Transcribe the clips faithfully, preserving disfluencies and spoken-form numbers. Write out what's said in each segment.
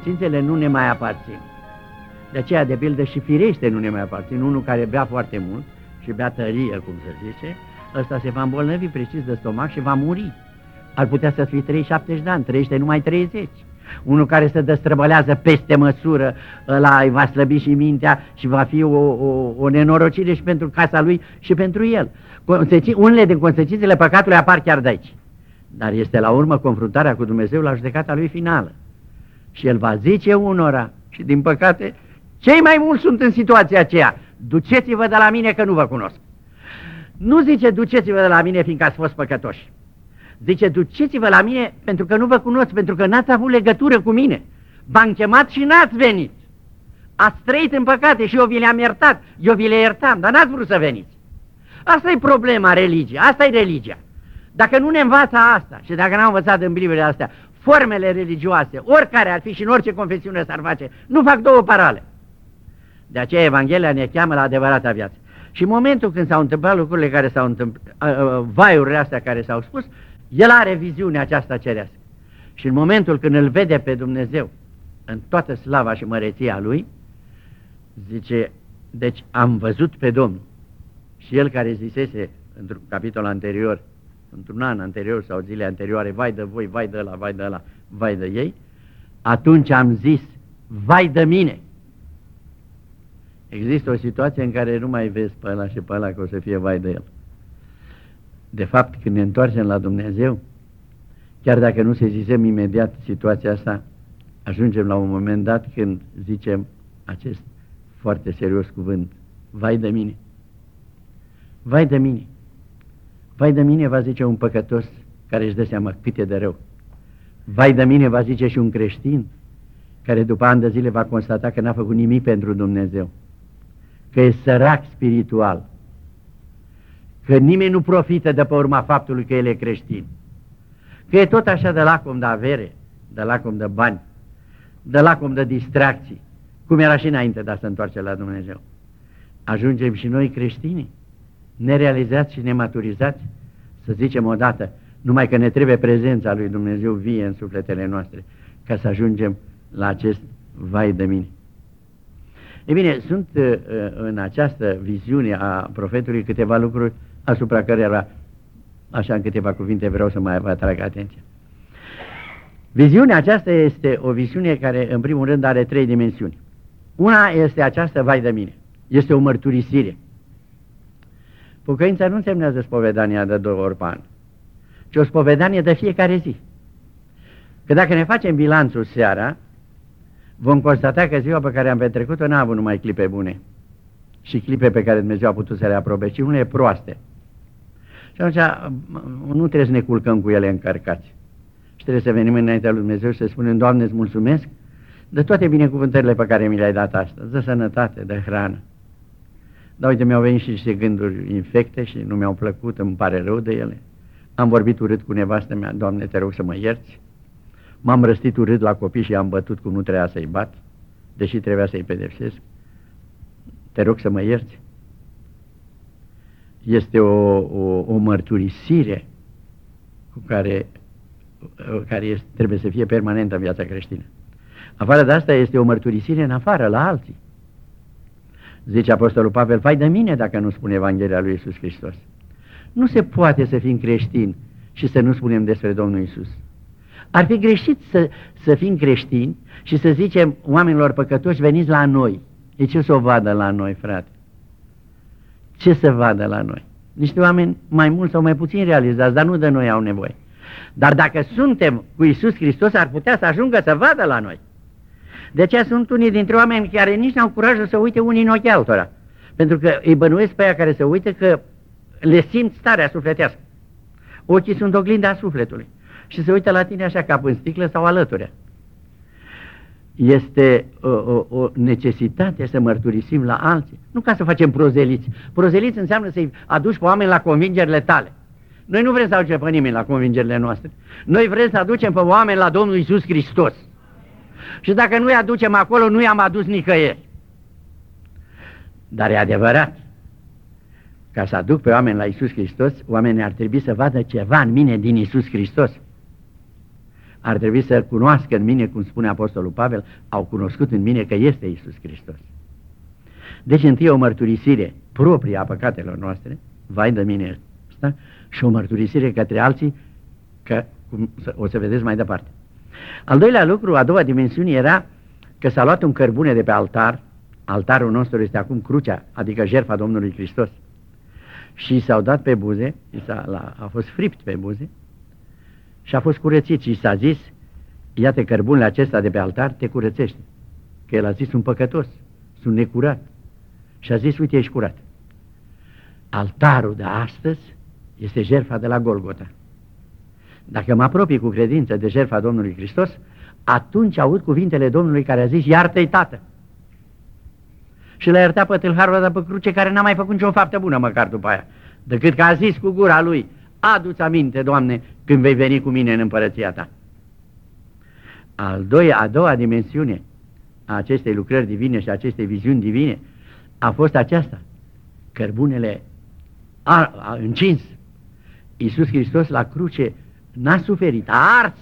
consecințele nu ne mai aparțin. De aceea, de pildă, și firește nu ne mai aparțin. Unul care bea foarte mult și bea tărie, cum se zice, ăsta se va îmbolnăvi precis de stomac și va muri. Ar putea să fie treizeci și șapte de ani, trăiește numai treizeci. Unul care se destrăbălează peste măsură, ăla îi va slăbi și mintea și va fi o, o, o nenorocire și pentru casa lui și pentru el. Consecin, unele din consecințele păcatului apar chiar de aici. Dar este la urmă confruntarea cu Dumnezeu la judecata lui finală. Și el va zice unora, și din păcate, cei mai mulți sunt în situația aceea: duceți-vă de la mine că nu vă cunosc. Nu zice duceți-vă de la mine fiindcă ați fost păcătoși. Zice duceți-vă la mine pentru că nu vă cunosc, pentru că n-ați avut legătură cu mine. V-am chemat și n-ați venit. Ați trăit în păcate și eu vi le-am iertat, eu vi le iertam, dar n-ați vrut să veniți. Asta e problema religiei, asta e religia. Dacă nu ne învață asta și dacă n-am învățat în Biblie astea, formele religioase, oricare ar fi și în orice confesiune s-ar face, nu fac două parale. De aceea Evanghelia ne cheamă la adevărata viață. Și în momentul când s-au întâmplat lucrurile care s-au întâmplat, vaiurile astea care s-au spus, el are viziunea aceasta cerească. Și în momentul când îl vede pe Dumnezeu în toată slava și măreția lui, zice, deci am văzut pe Domnul. Și el care zisese într-un capitol anterior, într-un an anterior sau zile anterioare, vai de voi, vai de ăla, vai de ăla, vai de ei, atunci am zis, vai de mine. Există o situație în care nu mai vezi pe ăla și pe ăla că o să fie vai de el. De fapt, când ne întoarcem la Dumnezeu, chiar dacă nu se zicem imediat situația asta, ajungem la un moment dat când zicem acest foarte serios cuvânt, vai de mine. Vai de mine. Vai de mine, va zice un păcătos care își dă seama cât e de rău. Vai de mine, va zice și un creștin care după ani de zile va constata că n-a făcut nimic pentru Dumnezeu, că e sărac spiritual, că nimeni nu profită de pe urma faptului că el e creștin, că e tot așa de lacom de avere, de lacom de bani, de lacom de distracții, cum era și înainte de a se întoarce la Dumnezeu. Ajungem și noi creștinii, nerealizați și nematurizați, să zicem odată, numai că ne trebuie prezența lui Dumnezeu vie în sufletele noastre, ca să ajungem la acest vai de mine. Ei bine, sunt uh, în această viziune a profetului câteva lucruri asupra cărora, așa în câteva cuvinte, vreau să mai vă atrag atenția. Viziunea aceasta este o viziune care, în primul rând, are trei dimensiuni. Una este această vai de mine, este o mărturisire. Pocăința nu însemnează spovedania de două ori pe an, ci o spovedanie de fiecare zi. Că dacă ne facem bilanțul seara, vom constata că ziua pe care am petrecut-o n-a avut numai clipe bune și clipe pe care Dumnezeu a putut să le aprobe, ci unele proaste. Și atunci nu trebuie să ne culcăm cu ele încărcați. Și trebuie să venim înaintea lui Dumnezeu și să spunem, Doamne, îți mulțumesc de toate binecuvântările pe care mi le-ai dat astăzi, de sănătate, de hrană. Dar uite, mi-au venit și niște gânduri infecte și nu mi-au plăcut, îmi pare rău de ele. Am vorbit urât cu nevastă mea, Doamne, te rog să mă ierți. M-am răstit urât la copii și i-am bătut cum nu trebuia să-i bat, deși trebuia să-i pedepsesc. Te rog să mă ierți. Este o, o, o mărturisire cu care, care este, trebuie să fie permanentă în viața creștină. Afară de asta este o mărturisire în afară, la alții. Zice Apostolul Pavel, vai de mine dacă nu spun Evanghelia lui Iisus Hristos. Nu se poate să fim creștini și să nu spunem despre Domnul Iisus. Ar fi greșit să, să fim creștini și să zicem oamenilor păcătoși, veniți la noi. E ce să o vadă la noi, frate? Ce să vadă la noi? Niște oameni mai mult sau mai puțin realizați, dar nu de noi au nevoie. Dar dacă suntem cu Iisus Hristos, ar putea să ajungă să vadă la noi. De aceea sunt unii dintre oameni care nici n-au curajul să uite unii în ochii altora. Pentru că îi bănuiesc pe aia care se uită că le simt starea sufletească. Ochii sunt oglinda sufletului. Și se uită la tine așa, cap în sticlă sau alături. Este o, o, o necesitate să mărturisim la alții. Nu ca să facem prozeliți. Prozeliți înseamnă să-i aduci pe oameni la convingerile tale. Noi nu vrem să aducem pe nimeni la convingerile noastre. Noi vrem să aducem pe oameni la Domnul Iisus Hristos. Și dacă nu-i aducem acolo, nu i-am adus nicăieri. Dar e adevărat. Ca să aduc pe oameni la Iisus Hristos, oamenii ar trebui să vadă ceva în mine din Iisus Hristos. ar trebui să cunoască în mine, cum spune Apostolul Pavel, au cunoscut în mine că este Iisus Hristos. Deci întâi o mărturisire proprie a păcatelor noastre, vai de mine ăsta, și o mărturisire către alții, că cum o să vedeți mai departe. Al doilea lucru, a doua dimensiune era că s-a luat un cărbune de pe altar, altarul nostru este acum crucea, adică jertfa Domnului Hristos, și s-au dat pe buze, a, la, a fost fript pe buze și a fost curățit și s-a zis, iată cărbunele acesta de pe altar te curățește, că el a zis sunt păcătos, sunt necurat și a zis uite ești curat. Altarul de astăzi este jertfa de la Golgota. Dacă mă apropii cu credință de jertfa Domnului Hristos, atunci aud cuvintele Domnului care a zis iartă-i Tată. Și l-a iertat pe tâlharul ăsta pe cruce care n-a mai făcut nicio faptă bună măcar după aia, decât că a zis cu gura lui, adu-ți aminte, Doamne, când vei veni cu mine în împărăția ta. Al doilea, a doua dimensiune a acestei lucrări divine și a acestei viziuni divine a fost aceasta, cărbunele a, a încins. Iisus Hristos la cruce n-a suferit, a ars.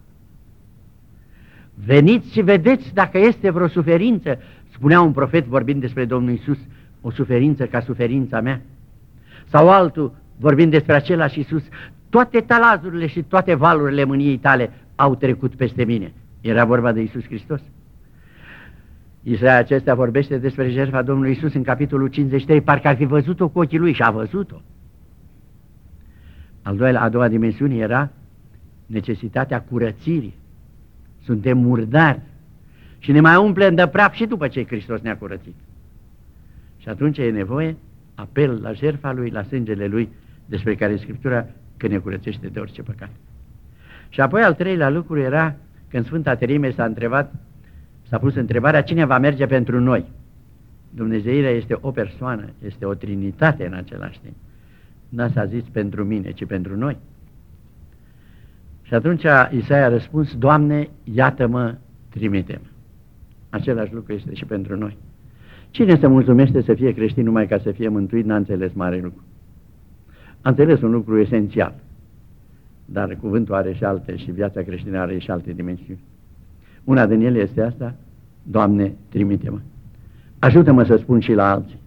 Veniți și vedeți dacă este vreo suferință, spunea un profet vorbind despre Domnul Iisus, o suferință ca suferința mea. Sau altul vorbind despre același Iisus, toate talazurile și toate valurile mâniei tale au trecut peste mine. Era vorba de Iisus Hristos. Isaia acesta vorbește despre jertfa Domnului Iisus în capitolul cincizeci și trei, parcă ar fi văzut-o cu ochii lui și a văzut-o. Al doilea, a doua dimensiune era necesitatea curățirii. Suntem murdari și ne mai umplem de praf și după ce Hristos ne-a curățit. Și atunci e nevoie apel la jertfa lui, la sângele lui, despre care Scriptura că ne curățește de orice păcat. Și apoi al treilea lucru era că în Sfânta Treime s-a întrebat, s-a pus întrebarea cine va merge pentru noi. Dumnezeirea este o persoană, este o trinitate în același timp. N-a s-a zis pentru mine, ci pentru noi. Și atunci Isaia a răspuns, Doamne, iată-mă, trimite-mă. Același lucru este și pentru noi. Cine se mulțumește să fie creștin numai ca să fie mântuit, n-a înțeles mare lucru. A înțeles un lucru esențial, dar cuvântul are și alte și viața creștină are și alte dimensiuni. Una din ele este asta, Doamne, trimite-mă. Ajută-mă să spun și la alții.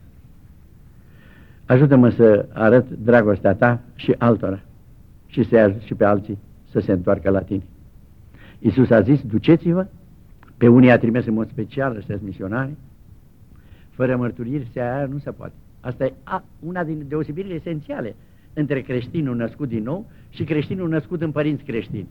Ajută-mă să arăt dragostea ta și altora și să-i ajut și pe alții să se întoarcă la tine. Iisus a zis, duceți-vă, pe unii a trimis în mod special, ăștia misionari, fără mărturiri se aia nu se poate. Asta e a, una din deosebirile esențiale între creștinul născut din nou și creștinul născut în părinți creștini.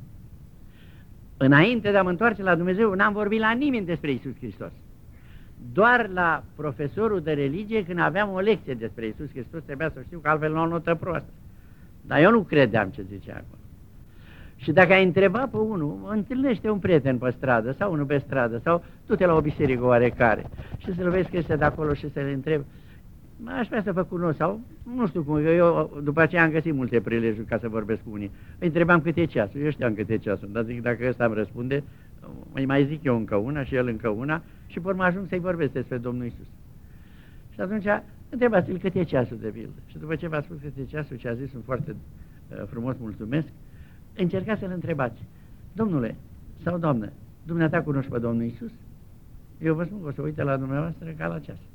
Înainte de a mă întoarce la Dumnezeu, n-am vorbit la nimeni despre Iisus Hristos. Doar la profesorul de religie, când aveam o lecție despre Iisus Hristos, trebuia să știu că altfel nu o notă proastă. Dar eu nu credeam ce zicea acolo. Și dacă ai întreba pe unul, întâlnește un prieten pe stradă sau unul pe stradă sau du-te la o biserică oarecare și să-l vezi că este de acolo și să-l întrebi, aș vrea să vă cunosc sau nu știu cum, eu după aceea am găsit multe prilejuri ca să vorbesc cu unii. Îi întrebam câte e ceasul, eu știam câte e ceasul, dar zic dacă ăsta îmi răspunde, îi mai zic eu încă una și el încă una și pe urmă ajung să-i vorbesc despre Domnul Iisus. Și atunci întrebați-l câte e ceasul de pildă. Și după ce v-a spus câte e ceasul și a zis un foarte uh, frumos mulțumesc, încercați să-l întrebați, domnule sau doamnă, dumneata cunoști pe Domnul Iisus? Eu vă spun că o să uite la dumneavoastră ca la ceas.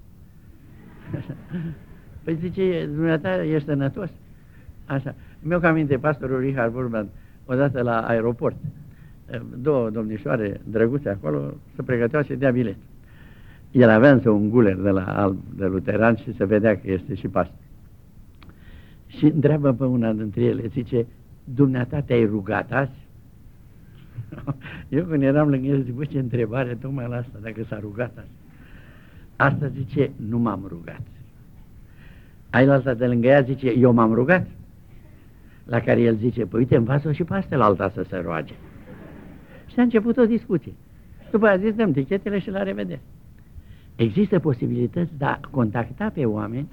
Păi zice, dumneata ești sănătos? Așa. Mi-au cam aminte pastorul Richard Burman, odată la aeroport, două domnișoare drăguțe acolo se pregăteau să dea bilet. El avea însă un guler de la alb de luteran și se vedea că este și pastor. Și întreabă pe una dintre ele, zice, dumneata te-ai rugat azi? Eu când eram lângă el, zic, bă, ce întrebare tocmai la asta, dacă s-a rugat azi. Asta zice, nu m-am rugat. Ai la alta de lângă ea, zice, eu m-am rugat. La care el zice, păi uite, învață-o și pe astea la alta să se roage. Și a început o discuție. După aia zis, dăm tichetele și la revedere. Există posibilități de a contacta pe oameni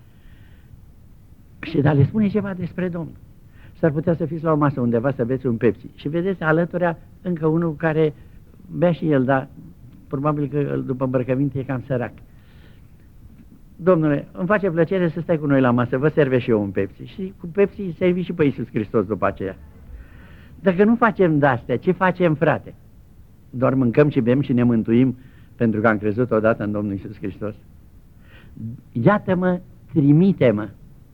și de a le spune ceva despre Domnul. S-ar putea să fiți la o masă undeva să beți un Pepsi și vedeți alăturea încă unul care bea și el, dar probabil că după îmbrăcăminte e cam sărac. Domnule, îmi face plăcere să stai cu noi la masă, vă servesc și eu un Pepsi. Și cu Pepsi servi și pe Iisus Hristos după aceea. Dacă nu facem de-astea, ce facem, frate? Doar mâncăm și bem și ne mântuim pentru că am crezut odată în Domnul Iisus Hristos? Iată-mă, trimite-mă.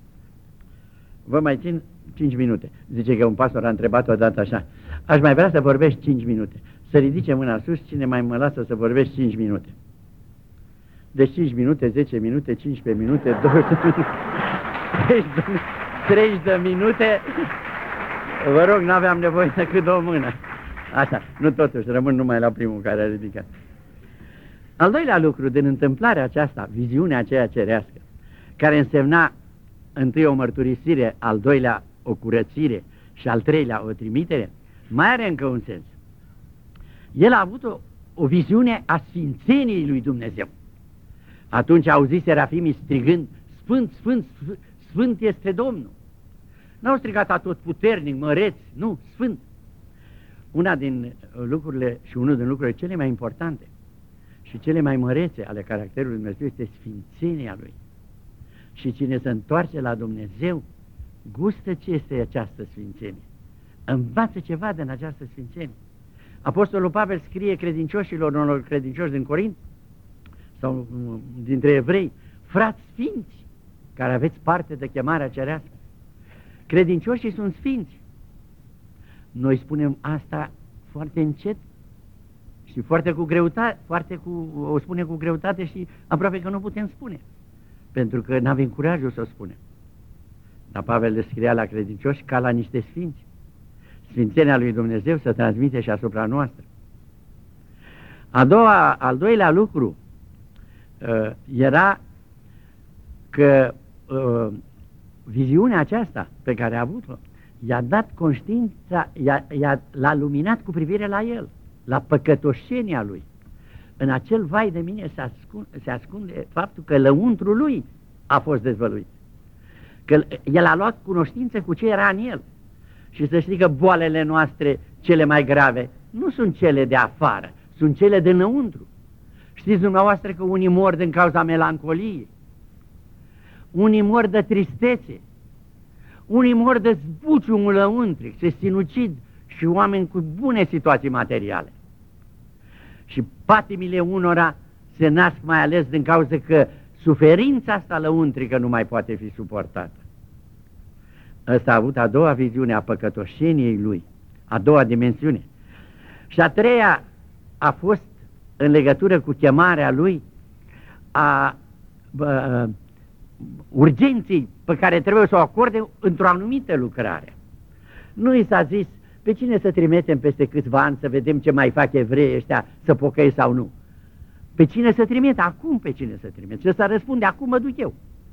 Vă mai țin cinci minute. Zice că un pastor a întrebat odată așa: aș mai vrea să vorbești cinci minute. Să ridice mâna sus cine mai mă lasă să vorbești cinci minute. Deci cinci minute, zece minute, cincisprezece minute, douăzeci de minute, treizeci de minute. Vă rog, n-aveam nevoie decât o mână. Așa, nu totuși, rămân numai la primul care a ridicat. Al doilea lucru din întâmplarea aceasta, viziunea aceea cerească, care însemna întâi o mărturisire, al doilea o curățire și al treilea o trimitere, mai are încă un sens. El a avut o, o viziune a sfințeniei lui Dumnezeu. Atunci a auzit serafimii strigând: Sfânt, Sfânt, Sfânt, Sfânt este Domnul. N-au strigat atotputernic, măreț, nu, Sfânt. Una din lucrurile și unul din lucrurile cele mai importante și cele mai mărețe ale caracterului Dumnezeu este sfințenia Lui. Și cine se întoarce la Dumnezeu gustă ce este această sfințenie, învață ceva din această sfințenie. Apostolul Pavel scrie credincioșilor, unor credincioși din Corint sau dintre evrei: frați sfinți care aveți parte de chemarea cerească. Credincioșii sunt sfinți. Noi spunem asta foarte încet și foarte cu greutate, foarte cu, o spune cu greutate și aproape că nu putem spune, pentru că n-avem curajul să o spunem. Dar Pavel le scria la credincioși ca la niște sfinți. Sfințenia lui Dumnezeu se transmite și asupra noastră. A doua, al doilea lucru uh, era că uh, viziunea aceasta pe care a avut-o i-a dat conștiința, l-a luminat cu privire la el, la păcătoșenia lui. În acel vai de mine se ascunde, se ascunde faptul că lăuntrul lui a fost dezvăluit. Că el a luat cunoștință cu ce era în el. Și să știi că boalele noastre cele mai grave nu sunt cele de afară, sunt cele de înăuntru. Știți dumneavoastră că unii mor din cauza melancoliei, unii mor de tristețe, unii mor de zbuciumul lăuntric, se sinucid și oameni cu bune situații materiale. Și patimile unora se nasc mai ales din cauza că suferința asta lăuntrică nu mai poate fi suportată. Ăsta a avut a doua viziune a păcătoșeniei lui, a doua dimensiune. Și a treia a fost în legătură cu chemarea lui a bă, urgenței pe care trebuie să o acorde într-o anumită lucrare. Nu i s-a zis: pe cine să trimitem peste câțiva ani să vedem ce mai fac evreii ăștia, să pocăi sau nu. Pe cine să trimite? Acum pe cine să trimite? Și să răspunde: acum mă duc eu.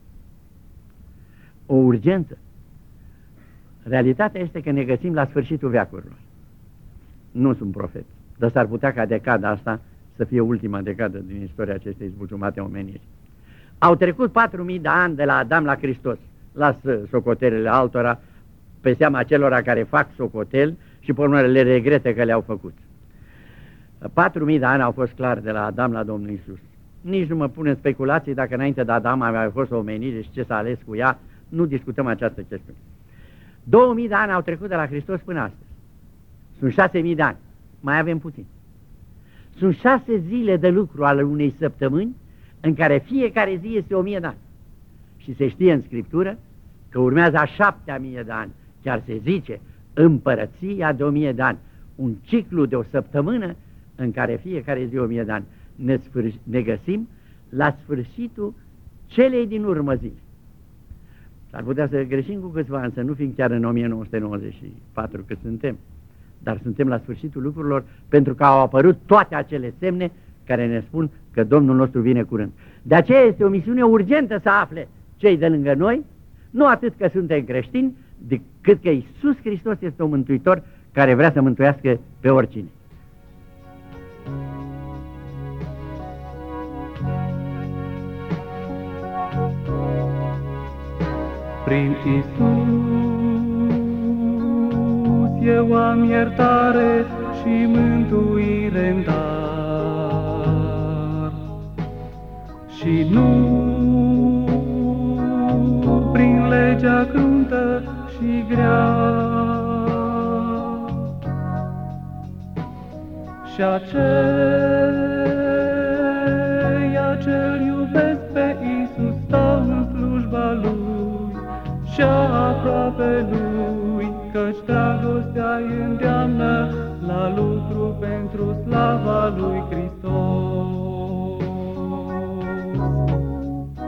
O urgență. Realitatea este că ne găsim la sfârșitul veacurilor. Nu sunt profet, dar s-ar putea ca decada asta să fie ultima decadă din istoria acestei zbuciumate omeniri. Au trecut patru mii de ani de la Adam la Hristos. Lasă socotelele altora pe seama celora care fac socotel și pe urmă le regrete că le-au făcut. patru mii de ani au fost clar de la Adam la Domnul Iisus. Nici nu mă pun în speculații dacă înainte de Adam a fost o omenire și ce s-a ales cu ea. Nu discutăm această chestiune. două mii de ani au trecut de la Hristos până astăzi. Sunt șase mii de ani. Mai avem puțin. Sunt șase zile de lucru ale unei săptămâni în care fiecare zi este o mie de ani. Și se știe în Scriptură că urmează a șaptea mie de ani. Chiar se zice împărăția de o mie de ani. Un ciclu de o săptămână în care fiecare zi o mie de ani. Ne, ne găsim la sfârșitul celei din urmă zile. S-ar putea să greșim cu câțiva ani, să nu fim chiar în o mie nouă sute nouăzeci și patru cât suntem, dar suntem la sfârșitul lucrurilor pentru că au apărut toate acele semne care ne spun că Domnul nostru vine curând. De aceea este o misiune urgentă să afle cei de lângă noi, nu atât că suntem creștini, decât că Iisus Hristos este un mântuitor care vrea să mântuiască pe oricine. Prin Iisus eu am iertare și mântuire-n dar, și nu prin legea cruntă și grea, Și aceia ce-L iubesc pe Iisus stau în slujba Lui și aproape Lui, căci dragostea îi îndeamnă la lucru pentru slava Lui Hristos.